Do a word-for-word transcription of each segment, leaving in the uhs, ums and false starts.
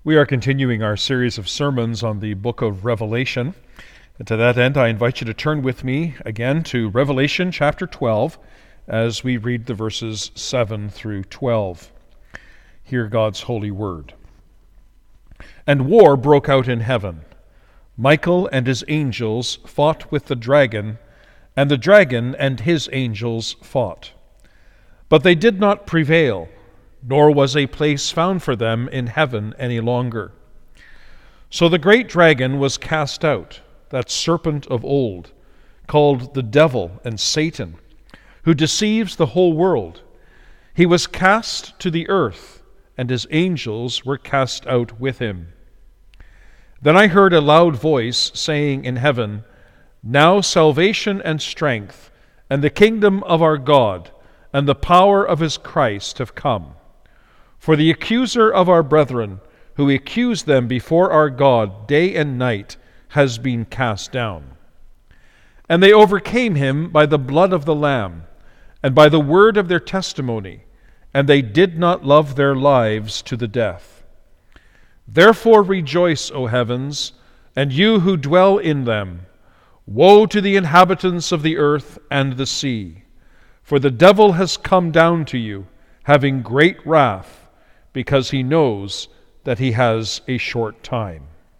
We are continuing our series of sermons on the book of Revelation. And to that end, I invite you to turn with me again to Revelation chapter twelve as we read the verses seven through twelve. Hear God's holy word. And war broke out in heaven. Michael and his angels fought with the dragon, and the dragon and his angels fought. But they did not prevail, nor was a place found for them in heaven any longer. So the great dragon was cast out, that serpent of old, called the devil and Satan, who deceives the whole world. He was cast to the earth, and his angels were cast out with him. Then I heard a loud voice saying in heaven, "Now salvation and strength, and the kingdom of our God, and the power of his Christ have come. For the accuser of our brethren, who accused them before our God day and night, has been cast down. And they overcame him by the blood of the Lamb, and by the word of their testimony, and they did not love their lives to the death. Therefore rejoice, O heavens, and you who dwell in them. Woe to the inhabitants of the earth and the sea, for the devil has come down to you, having great wrath, because he knows that he has a short time."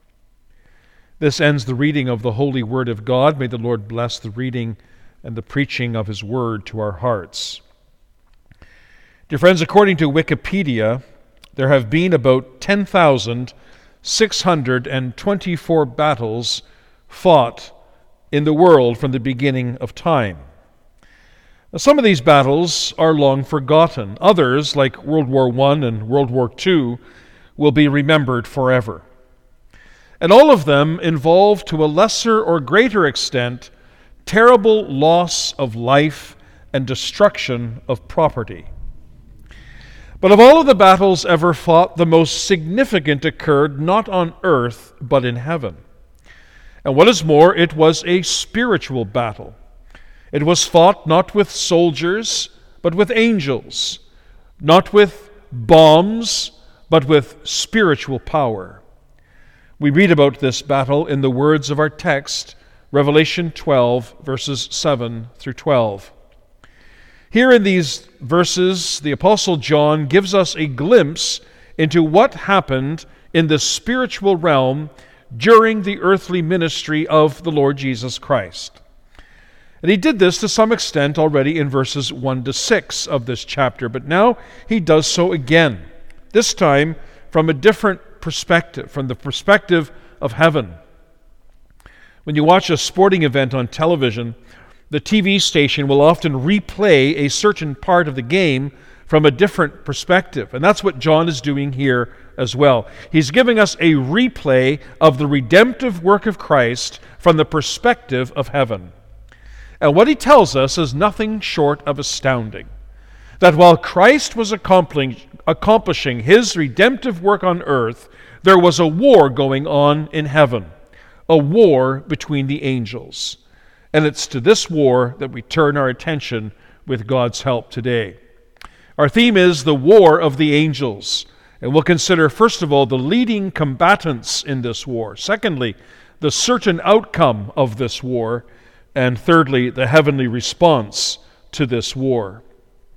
This ends the reading of the holy word of God. May the Lord bless the reading and the preaching of his word to our hearts. Dear friends, according to Wikipedia, there have been about ten thousand six hundred twenty-four battles fought in the world from the beginning of time. Now, some of these battles are long forgotten. Others, like World War One and World War Two, will be remembered forever. And all of them involve, to a lesser or greater extent, terrible loss of life and destruction of property. But of all of the battles ever fought, the most significant occurred not on earth, but in heaven. And what is more, it was a spiritual battle. It was fought not with soldiers, but with angels, not with bombs, but with spiritual power. We read about this battle in the words of our text, Revelation twelve, verses seven through twelve. Here in these verses, the Apostle John gives us a glimpse into what happened in the spiritual realm during the earthly ministry of the Lord Jesus Christ. And he did this to some extent already in verses one to six of this chapter, but now he does so again, this time from a different perspective, from the perspective of heaven. When you watch a sporting event on television, the T V station will often replay a certain part of the game from a different perspective, and that's what John is doing here as well. He's giving us a replay of the redemptive work of Christ from the perspective of heaven. And what he tells us is nothing short of astounding. That while Christ was accomplishing his redemptive work on earth, there was a war going on in heaven, a war between the angels. And it's to this war that we turn our attention with God's help today. Our theme is the war of the angels. And we'll consider, first of all, the leading combatants in this war. Secondly, the certain outcome of this war. And thirdly, the heavenly response to this war.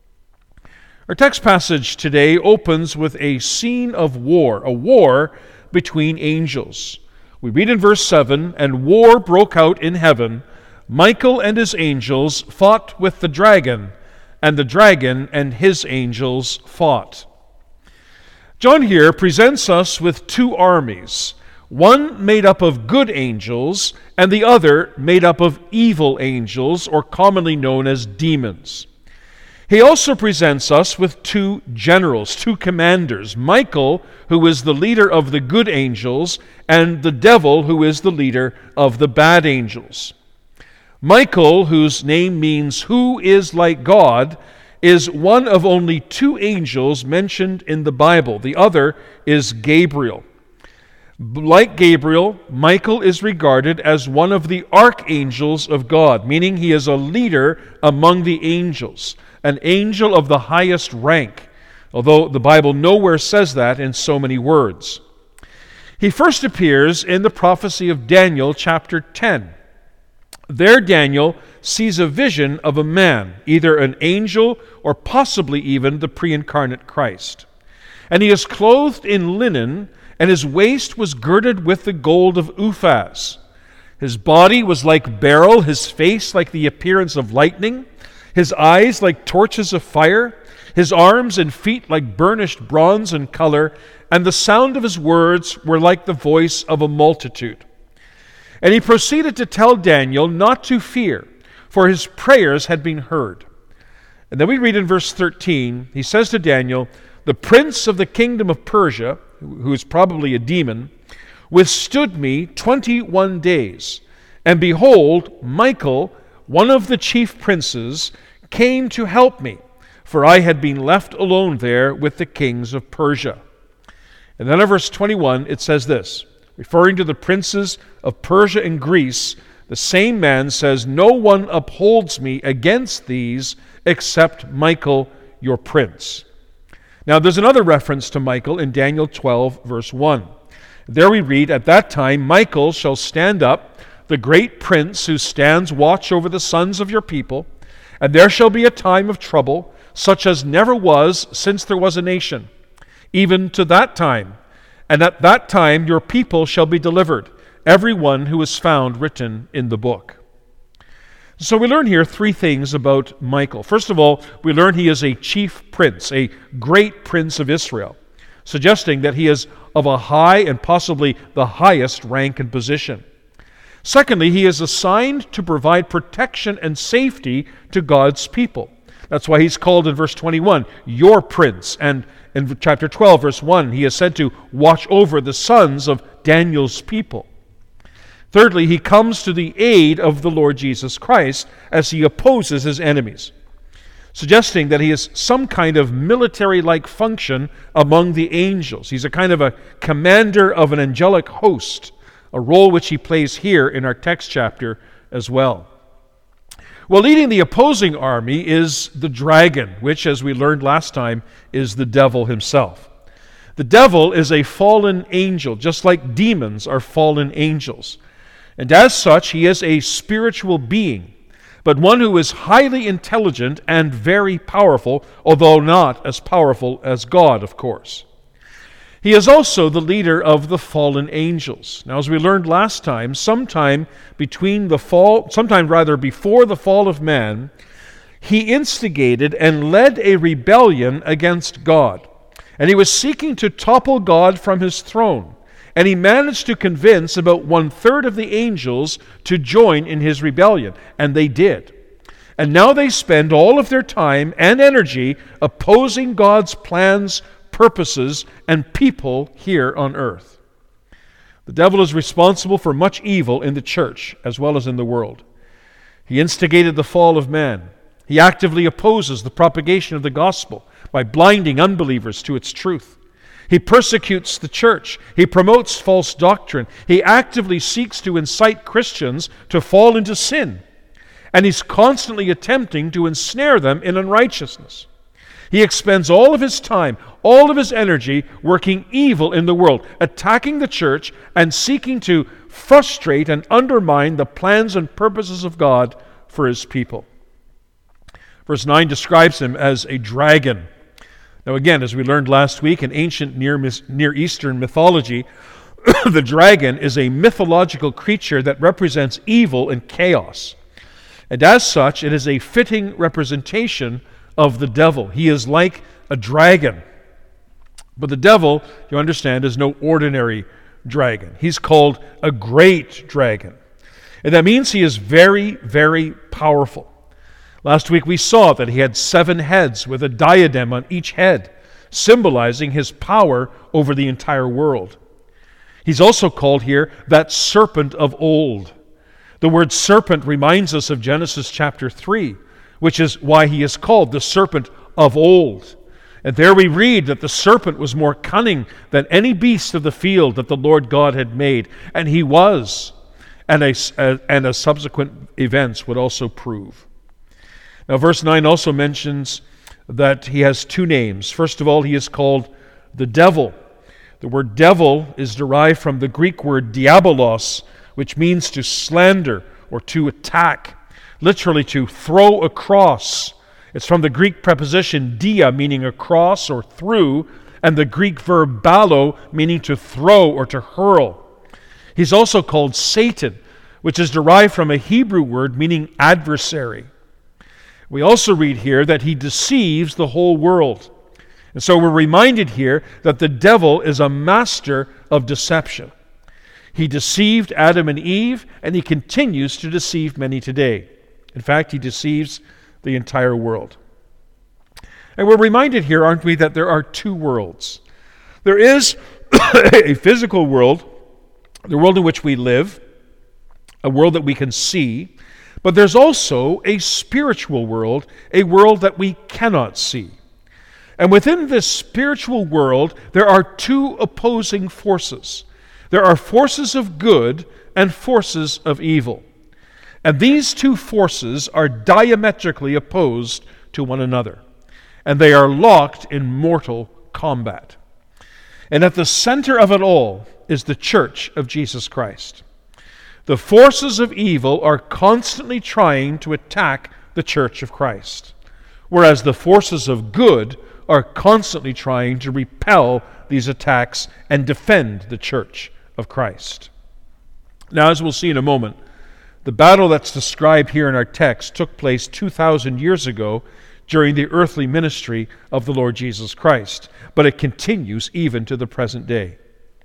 Our text passage today opens with a scene of war, a war between angels. We read in verse seven, "And war broke out in heaven. Michael and his angels fought with the dragon, and the dragon and his angels fought." John here presents us with two armies, one made up of good angels, and the other made up of evil angels, or commonly known as demons. He also presents us with two generals, two commanders, Michael, who is the leader of the good angels, and the devil, who is the leader of the bad angels. Michael, whose name means "who is like God," is one of only two angels mentioned in the Bible. The other is Gabriel. Like Gabriel, Michael is regarded as one of the archangels of God, meaning he is a leader among the angels, an angel of the highest rank, although the Bible nowhere says that in so many words. He first appears in the prophecy of Daniel chapter ten. There Daniel sees a vision of a man, either an angel or possibly even the pre-incarnate Christ. And he is clothed in linen, and his waist was girded with the gold of Uphaz. His body was like beryl, his face like the appearance of lightning, his eyes like torches of fire, his arms and feet like burnished bronze in color, and the sound of his words were like the voice of a multitude. And he proceeded to tell Daniel not to fear, for his prayers had been heard. And then we read in verse thirteen, he says to Daniel, "The prince of the kingdom of Persia," who is probably a demon, "withstood me twenty-one days. And behold, Michael, one of the chief princes, came to help me, for I had been left alone there with the kings of Persia." And then in verse twenty-one, it says this, referring to the princes of Persia and Greece, the same man says, "No one upholds me against these except Michael, your prince." Now there's another reference to Michael in Daniel twelve, verse one. There we read, "At that time Michael shall stand up, the great prince who stands watch over the sons of your people, and there shall be a time of trouble, such as never was since there was a nation, even to that time. And at that time your people shall be delivered, every one who is found written in the book." So we learn here three things about Michael. First of all, we learn he is a chief prince, a great prince of Israel, suggesting that he is of a high and possibly the highest rank and position. Secondly, he is assigned to provide protection and safety to God's people. That's why he's called in verse twenty-one, "your prince." And in chapter twelve, verse one, he is said to watch over the sons of Daniel's people. Thirdly, he comes to the aid of the Lord Jesus Christ as he opposes his enemies, suggesting that he is some kind of military-like function among the angels. He's a kind of a commander of an angelic host, a role which he plays here in our text chapter as well. Well, leading the opposing army is the dragon, which, as we learned last time, is the devil himself. The devil is a fallen angel, just like demons are fallen angels. And as such, he is a spiritual being, but one who is highly intelligent and very powerful, although not as powerful as God, of course. He is also the leader of the fallen angels. Now, as we learned last time, sometime between the fall, sometime rather before the fall of man, he instigated and led a rebellion against God. And he was seeking to topple God from his throne. And he managed to convince about one-third of the angels to join in his rebellion. And they did. And now they spend all of their time and energy opposing God's plans, purposes, and people here on earth. The devil is responsible for much evil in the church as well as in the world. He instigated the fall of man. He actively opposes the propagation of the gospel by blinding unbelievers to its truth. He persecutes the church. He promotes false doctrine. He actively seeks to incite Christians to fall into sin. And he's constantly attempting to ensnare them in unrighteousness. He expends all of his time, all of his energy working evil in the world, attacking the church and seeking to frustrate and undermine the plans and purposes of God for his people. Verse nine describes him as a dragon. Now again, as we learned last week, in ancient Near, Near Eastern mythology, the dragon is a mythological creature that represents evil and chaos. And as such, it is a fitting representation of the devil. He is like a dragon. But the devil, you understand, is no ordinary dragon. He's called a great dragon. And that means he is very, very powerful. Last week we saw that he had seven heads with a diadem on each head, symbolizing his power over the entire world. He's also called here that serpent of old. The word serpent reminds us of Genesis chapter three, which is why he is called the serpent of old. And there we read that the serpent was more cunning than any beast of the field that the Lord God had made. And he was, and, a, and as subsequent events would also prove. Now verse nine also mentions that he has two names. First of all, he is called the devil. The word devil is derived from the Greek word diabolos, which means to slander or to attack, literally to throw across. It's from the Greek preposition dia, meaning across or through, and the Greek verb balo, meaning to throw or to hurl. He's also called Satan, which is derived from a Hebrew word meaning adversary. We also read here that he deceives the whole world. And so we're reminded here that the devil is a master of deception. He deceived Adam and Eve, and he continues to deceive many today. In fact, he deceives the entire world. And we're reminded here, aren't we, that there are two worlds. There is a physical world, the world in which we live, a world that we can see, but there's also a spiritual world, a world that we cannot see. And within this spiritual world, there are two opposing forces. There are forces of good and forces of evil. And these two forces are diametrically opposed to one another. And they are locked in mortal combat. And at the center of it all is the church of Jesus Christ. The forces of evil are constantly trying to attack the church of Christ, whereas the forces of good are constantly trying to repel these attacks and defend the church of Christ. Now, as we'll see in a moment, the battle that's described here in our text took place two thousand years ago during the earthly ministry of the Lord Jesus Christ, but it continues even to the present day.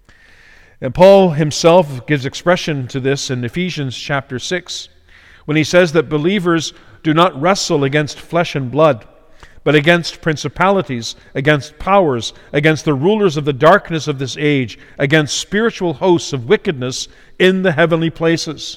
And Paul himself gives expression to this in Ephesians chapter six, when he says that believers do not wrestle against flesh and blood, but against principalities, against powers, against the rulers of the darkness of this age, against spiritual hosts of wickedness in the heavenly places.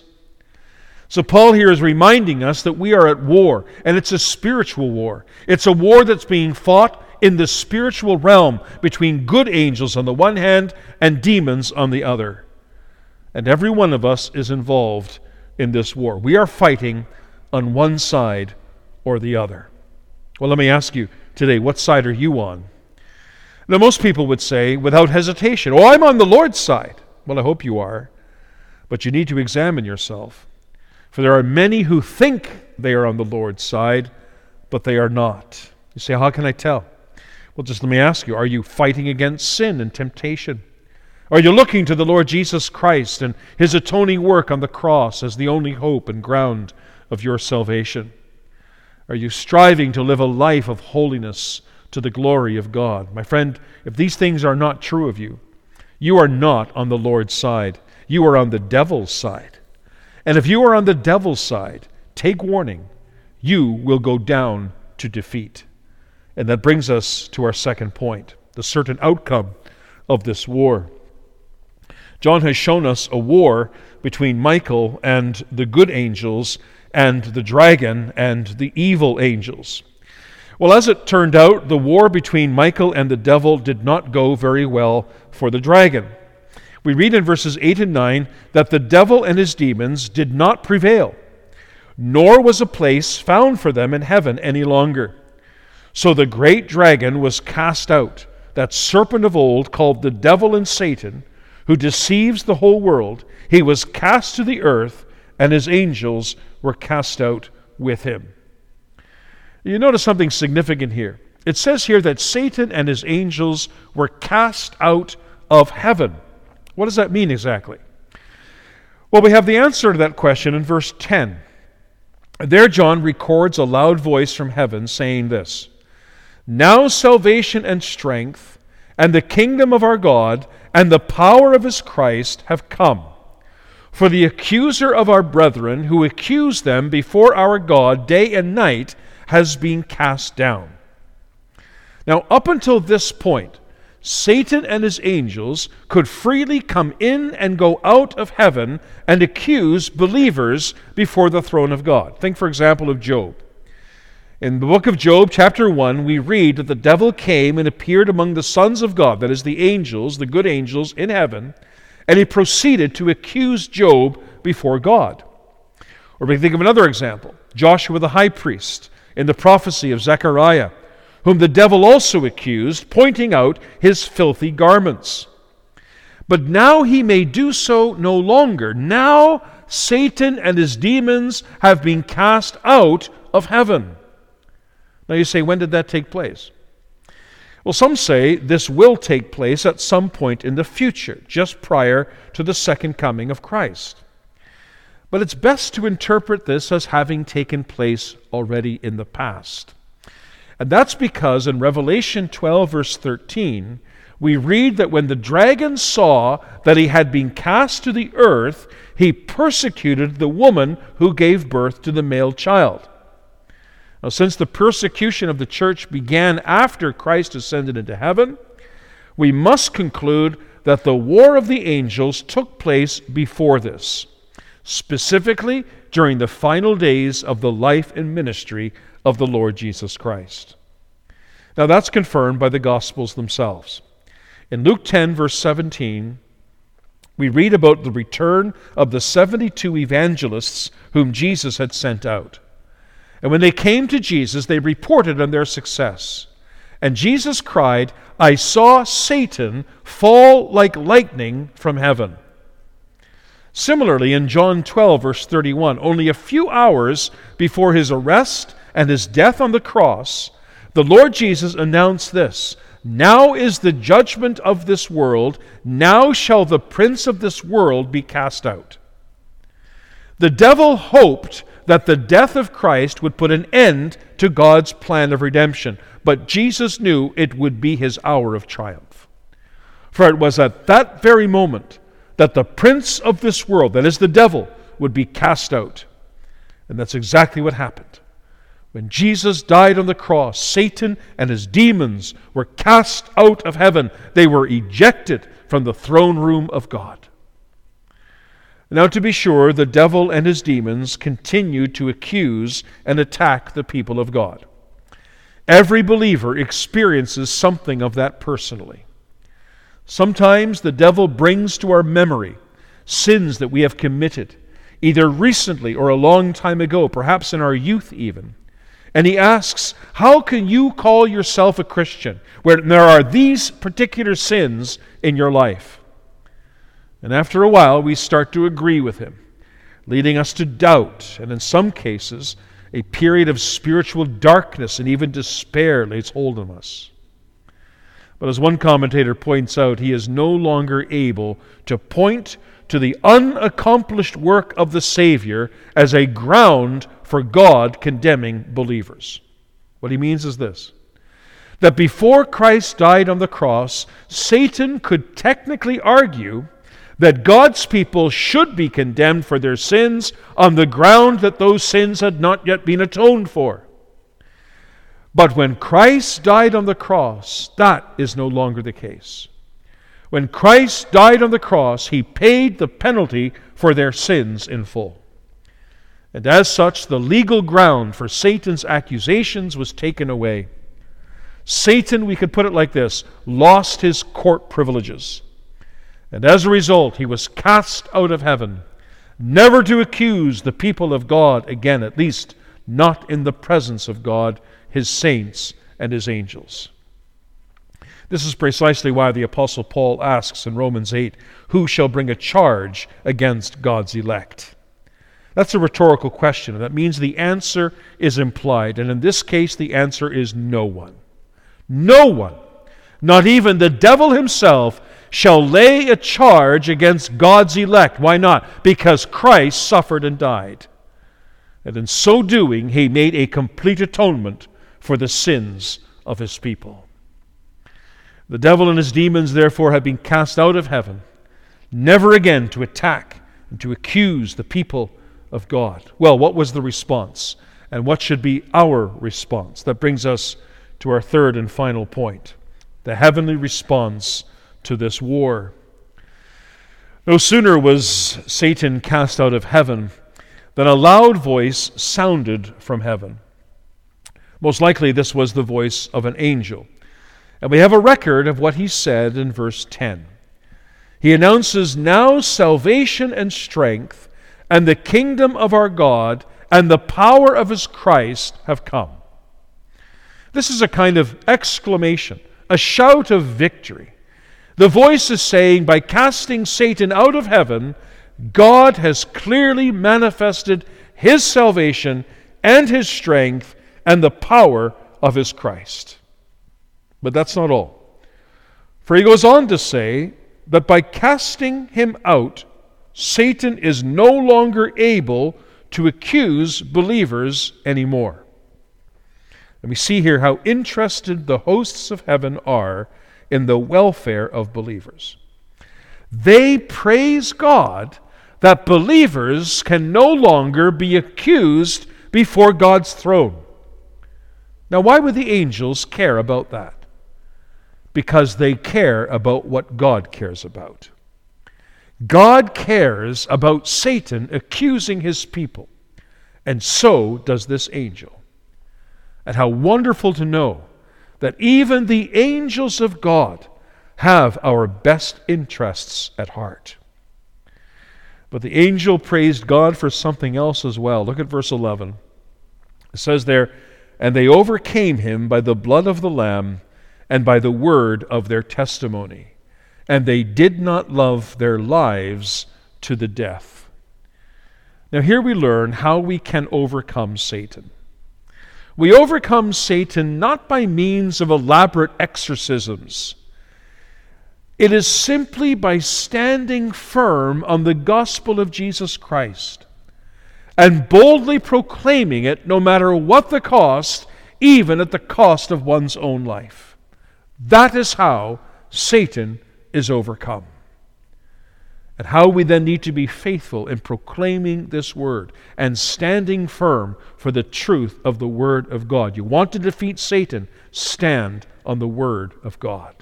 So Paul here is reminding us that we are at war, and it's a spiritual war. It's a war that's being fought in the spiritual realm between good angels on the one hand and demons on the other. And every one of us is involved in this war. We are fighting on one side or the other. Well, let me ask you today, what side are you on? Now, most people would say, without hesitation, oh, I'm on the Lord's side. Well, I hope you are. But you need to examine yourself. For there are many who think they are on the Lord's side, but they are not. You say, how can I tell? Well, just let me ask you, are you fighting against sin and temptation? Are you looking to the Lord Jesus Christ and His atoning work on the cross as the only hope and ground of your salvation? Are you striving to live a life of holiness to the glory of God? My friend, if these things are not true of you, you are not on the Lord's side. You are on the devil's side. And if you are on the devil's side, take warning. You will go down to defeat. And that brings us to our second point, the certain outcome of this war. John has shown us a war between Michael and the good angels and the dragon and the evil angels. Well, as it turned out, the war between Michael and the devil did not go very well for the dragon. We read in verses eight and nine that the devil and his demons did not prevail, nor was a place found for them in heaven any longer. So the great dragon was cast out, that serpent of old called the devil and Satan, who deceives the whole world. He was cast to the earth, and his angels were cast out with him. You notice something significant here. It says here that Satan and his angels were cast out of heaven. What does that mean exactly? Well, we have the answer to that question in verse ten. There John records a loud voice from heaven saying this, "Now salvation and strength and the kingdom of our God and the power of his Christ have come. For the accuser of our brethren, who accused them before our God day and night, has been cast down." Now, up until this point, Satan and his angels could freely come in and go out of heaven and accuse believers before the throne of God. Think, for example, of Job. In the book of Job, chapter one, we read that the devil came and appeared among the sons of God, that is, the angels, the good angels in heaven, and he proceeded to accuse Job before God. Or we think of another example, Joshua the high priest, in the prophecy of Zechariah, whom the devil also accused, pointing out his filthy garments. But now he may do so no longer. Now Satan and his demons have been cast out of heaven. Now you say, when did that take place? Well, some say this will take place at some point in the future, just prior to the second coming of Christ. But it's best to interpret this as having taken place already in the past. And that's because in Revelation twelve, verse thirteen, we read that when the dragon saw that he had been cast to the earth, he persecuted the woman who gave birth to the male child. Now, since the persecution of the church began after Christ ascended into heaven, we must conclude that the war of the angels took place before this, specifically during the final days of the life and ministry of the Lord Jesus Christ. Now, that's confirmed by the Gospels themselves. In Luke ten, verse seventeen, we read about the return of the seventy-two evangelists whom Jesus had sent out. And when they came to Jesus, they reported on their success. And Jesus cried, "I saw Satan fall like lightning from heaven." Similarly, in John twelve, verse thirty-one, only a few hours before his arrest and his death on the cross, the Lord Jesus announced this: "Now is the judgment of this world. Now shall the prince of this world be cast out." The devil hoped that the death of Christ would put an end to God's plan of redemption, but Jesus knew it would be his hour of triumph. For it was at that very moment that the prince of this world, that is the devil, would be cast out. And that's exactly what happened. When Jesus died on the cross, Satan and his demons were cast out of heaven. They were ejected from the throne room of God. Now, to be sure, the devil and his demons continued to accuse and attack the people of God. Every believer experiences something of that personally. Sometimes the devil brings to our memory sins that we have committed, either recently or a long time ago, perhaps in our youth even. And he asks, how can you call yourself a Christian when there are these particular sins in your life? And after a while, we start to agree with him, leading us to doubt, and in some cases, a period of spiritual darkness and even despair lays hold on us. But as one commentator points out, he is no longer able to point to the unaccomplished work of the Savior as a ground for God condemning believers. What he means is this: that before Christ died on the cross, Satan could technically argue that God's people should be condemned for their sins on the ground that those sins had not yet been atoned for. But when Christ died on the cross, that is no longer the case. When Christ died on the cross, he paid the penalty for their sins in full. And as such, the legal ground for Satan's accusations was taken away. Satan, we could put it like this, lost his court privileges. And as a result, he was cast out of heaven, never to accuse the people of God again, at least not in the presence of God, his saints, and his angels. This is precisely why the Apostle Paul asks in Romans eight, who shall bring a charge against God's elect? That's a rhetorical question, and that means the answer is implied. And in this case, the answer is no one. No one, not even the devil himself, shall lay a charge against God's elect. Why not? Because Christ suffered and died. And in so doing, he made a complete atonement for the sins of his people. The devil and his demons, therefore, have been cast out of heaven, never again to attack and to accuse the people of God. Well, what was the response? And what should be our response? That brings us to our third and final point, the heavenly response to this war. No sooner was Satan cast out of heaven than a loud voice sounded from heaven. Most likely this was the voice of an angel. And we have a record of what he said in verse ten. He announces, "Now salvation and strength and the kingdom of our God and the power of his Christ have come." This is a kind of exclamation, a shout of victory. The voice is saying, by casting Satan out of heaven, God has clearly manifested his salvation and his strength and the power of his Christ. But that's not all. For he goes on to say that by casting him out, Satan is no longer able to accuse believers anymore. And we see here how interested the hosts of heaven are in the welfare of believers. They praise God that believers can no longer be accused before God's throne. Now, why would the angels care about that? Because they care about what God cares about. God cares about Satan accusing his people, and so does this angel. And how wonderful to know that even the angels of God have our best interests at heart. But the angel praised God for something else as well. Look at verse eleven. It says there, "And they overcame him by the blood of the Lamb and by the word of their testimony. And they did not love their lives to the death." Now here we learn how we can overcome Satan. We overcome Satan not by means of elaborate exorcisms. It is simply by standing firm on the gospel of Jesus Christ and boldly proclaiming it no matter what the cost, even at the cost of one's own life. That is how Satan is overcome. And how we then need to be faithful in proclaiming this word and standing firm for the truth of the word of God. You want to defeat Satan, stand on the word of God.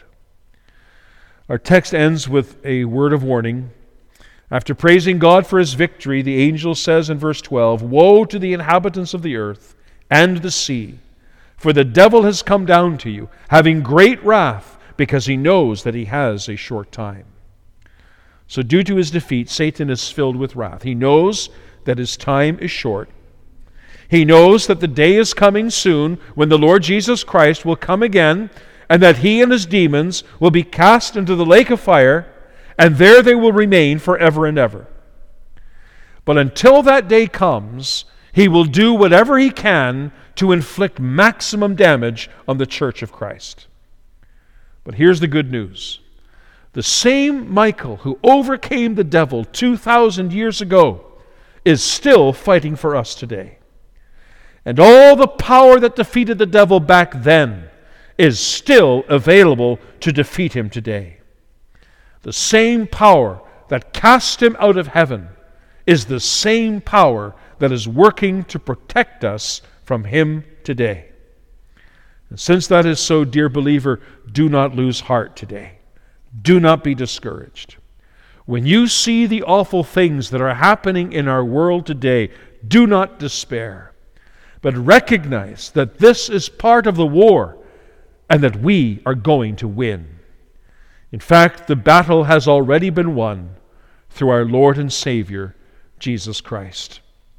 Our text ends with a word of warning. After praising God for his victory, the angel says in verse twelve, "Woe to the inhabitants of the earth and the sea, for the devil has come down to you, having great wrath, because he knows that he has a short time." So due to his defeat, Satan is filled with wrath. He knows that his time is short. He knows that the day is coming soon when the Lord Jesus Christ will come again, and that he and his demons will be cast into the lake of fire, and there they will remain forever and ever. But until that day comes, he will do whatever he can to inflict maximum damage on the church of Christ. But here's the good news. The same Michael who overcame the devil two thousand years ago is still fighting for us today. And all the power that defeated the devil back then is still available to defeat him today. The same power that cast him out of heaven is the same power that is working to protect us from him today. And since that is so, dear believer, do not lose heart today. Do not be discouraged. When you see the awful things that are happening in our world today, do not despair, but recognize that this is part of the war and that we are going to win. In fact, the battle has already been won through our Lord and Savior, Jesus Christ.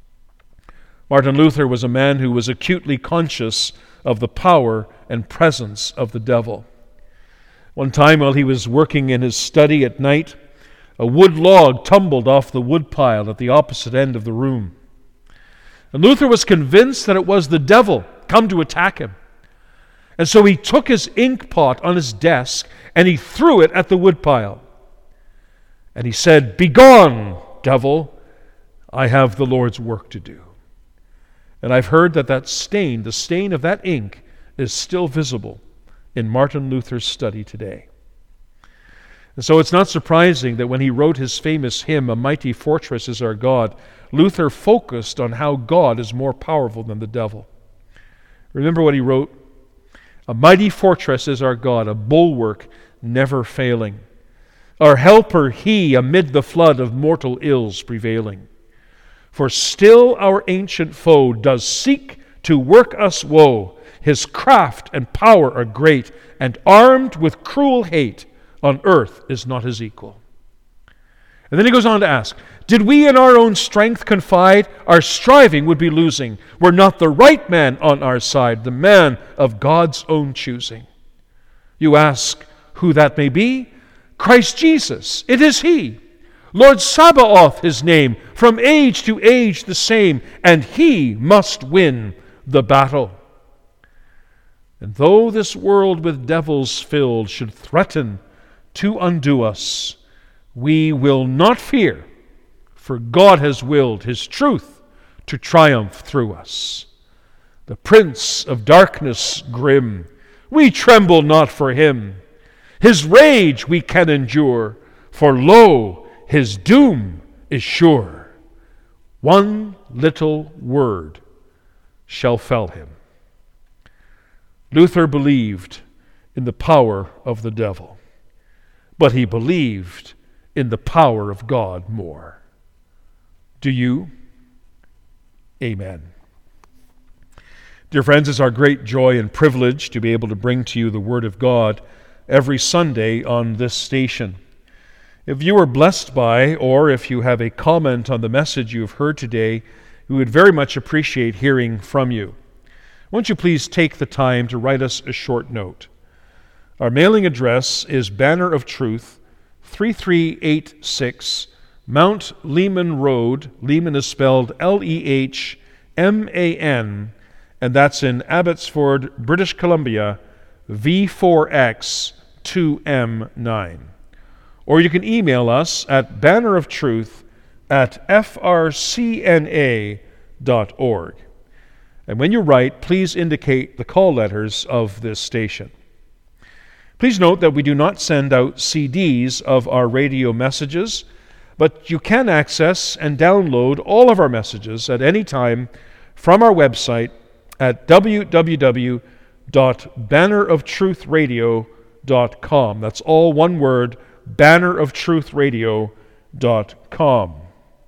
Martin Luther was a man who was acutely conscious of the power and presence of the devil. One time while he was working in his study at night, a wood log tumbled off the woodpile at the opposite end of the room. And Luther was convinced that it was the devil come to attack him. And so he took his ink pot on his desk and he threw it at the woodpile. And he said, "Begone, devil, I have the Lord's work to do." And I've heard that that stain, the stain of that ink, is still visible in Martin Luther's study today. And so it's not surprising that when he wrote his famous hymn, "A Mighty Fortress is Our God," Luther focused on how God is more powerful than the devil. Remember what he wrote? "A mighty fortress is our God, a bulwark never failing. Our helper he amid the flood of mortal ills prevailing. For still our ancient foe does seek to work us woe. His craft and power are great, and armed with cruel hate, on earth is not his equal." And then he goes on to ask, "Did we in our own strength confide, our striving would be losing, were not the right man on our side, the man of God's own choosing." You ask who that may be? Christ Jesus, it is He. Lord Sabaoth His name, from age to age the same, and He must win the battle. And though this world with devils filled should threaten to undo us, we will not fear, for God has willed His truth to triumph through us. The prince of darkness grim, we tremble not for him. His rage we can endure, for lo, his doom is sure. One little word shall fell him. Luther believed in the power of the devil, but he believed in the power of God more. Do you? Amen. Dear friends, it's our great joy and privilege to be able to bring to you the Word of God every Sunday on this station. If you are blessed by, or if you have a comment on the message you have heard today, we would very much appreciate hearing from you. Won't you please take the time to write us a short note? Our mailing address is Banner of Truth, three three eight six, Mount Lehman Road. Lehman is spelled L E H M A N, and that's in Abbotsford, British Columbia, V four X two M nine. Or you can email us at banneroftruth at f r c n a dot org. And when you write, please indicate the call letters of this station. Please note that we do not send out C Ds of our radio messages, but you can access and download all of our messages at any time from our website at w w w dot banner of truth radio dot com. That's all one word, banner of truth radio dot com.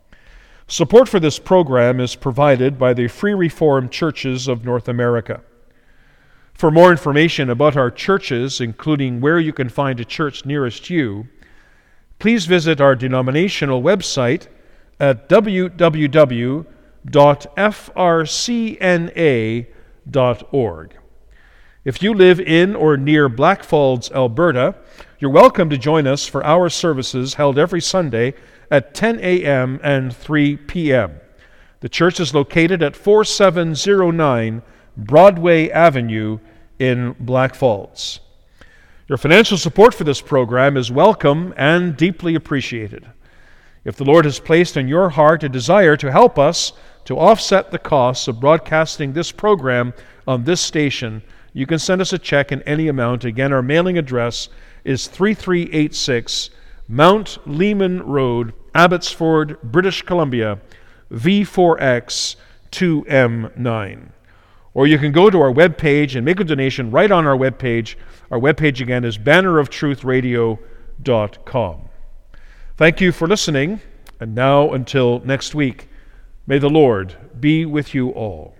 Support for this program is provided by the Free Reformed Churches of North America. For more information about our churches, including where you can find a church nearest you, please visit our denominational website at w w w dot f r c n a dot org. If you live in or near Blackfalds, Alberta, you're welcome to join us for our services held every Sunday at ten a.m. and three p.m. The church is located at forty-seven oh nine Broadway Avenue in Blackfalds. Your financial support for this program is welcome and deeply appreciated. If the Lord has placed in your heart a desire to help us to offset the costs of broadcasting this program on this station, you can send us a check in any amount. Again, our mailing address is three three eight six Mount Lehman Road, Abbotsford, British Columbia, V four X two M nine. Or you can go to our webpage and make a donation right on our webpage. Our webpage again is banner of truth radio dot com. Thank you for listening, and now until next week, may the Lord be with you all.